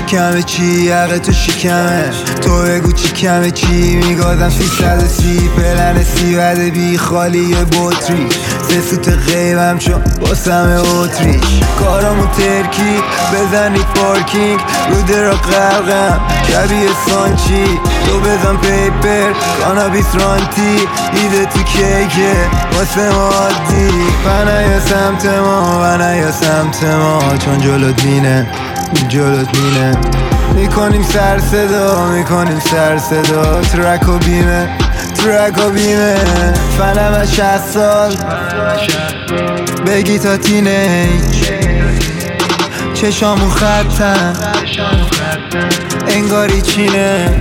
کمه چی حق تو شکمه، تو بگو چی کمه چی میگادم 330 پلن 30 وده بی خالی یه بطری، سه سوت غیبم چون باسم اوتریش، کارامو ترکی بزنی پارکینگ رو درا قلقم شبیه سانچی، تو بزن پیپر کانابیس رانتی ایده تو کیکه واسه ما عادی، پنه سمت ما چون جلوت مینه میکنیم سر صدا ترک و بیمه فنم از 60 سال بگی تا تینیج، چشامو خطن انگاری چینه،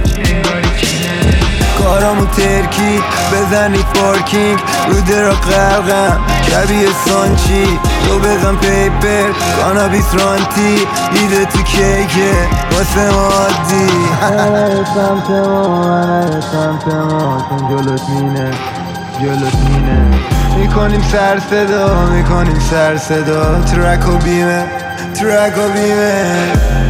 کارامو ترکی بزنی پارکینگ رو درا قلقم شبیه سانچی، تو بزن پیپر کانابیس رانتی ایده تو کیکه واسه ما عادی، من سمت ما چون جلوت مینه میکنیم سر صدا ترک و بیمه